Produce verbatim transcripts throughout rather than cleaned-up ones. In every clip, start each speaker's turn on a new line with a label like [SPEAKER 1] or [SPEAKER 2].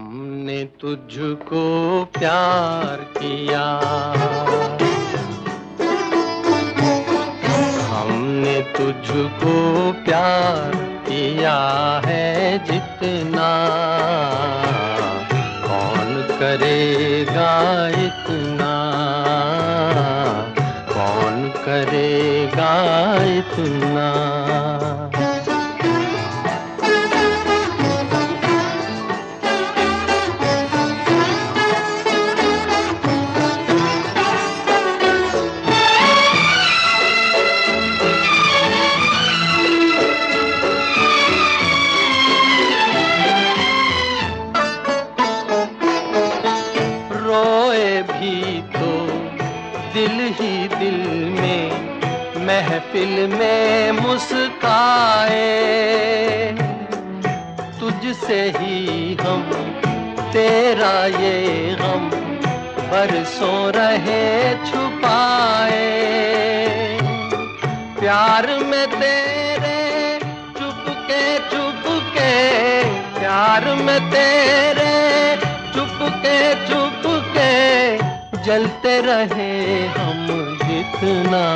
[SPEAKER 1] हमने तुझको प्यार किया, हमने तुझको प्यार किया है जितना, कौन करेगा इतना, कौन करेगा इतना। रोए भी तो दिल ही दिल में, महफिल में मुस्काए, तुझसे ही हम तेरा ये गम बरसों रहे छुपाए। प्यार में तेरे चुपके चुपके, प्यार में तेरे चुपके चुपके जलते रहे हम जितना,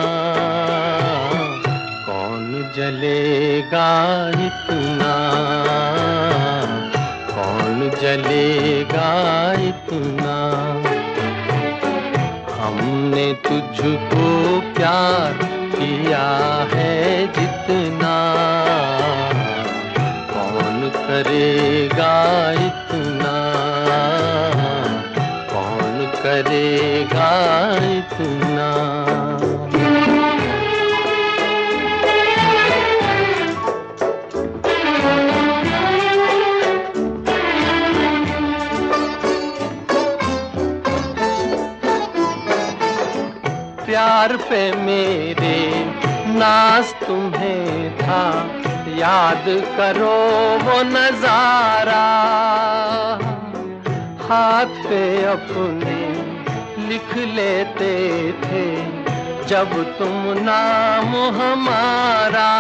[SPEAKER 1] कौन जलेगा इतना, कौन जलेगा इतना। हमने तुझको प्यार किया है जितना, कौन करेगा इतना, कौन करेगा इतना। प्यार पे मेरे नाज तुम्हें था, याद करो वो नजारा, हाथ पे अपने लिख लेते थे जब तुम नाम हमारा।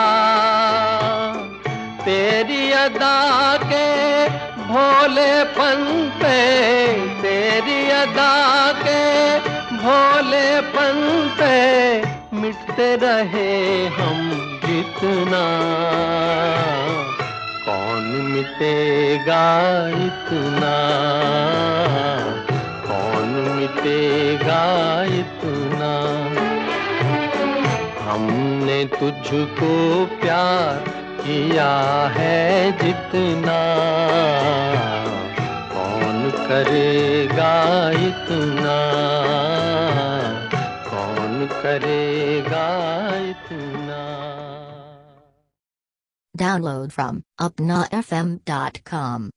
[SPEAKER 1] तेरी अदा के भोलेपन पे, तेरी अदा के भोलेपन पे मिटते रहे हम जितना, कौन मिटेगा इतना, कौन मिटेगा इतना। हमने तुझको प्यार किया है जितना, कौन करेगा इतना, कौन करेगा इतना।
[SPEAKER 2] Download from upna f m dot com.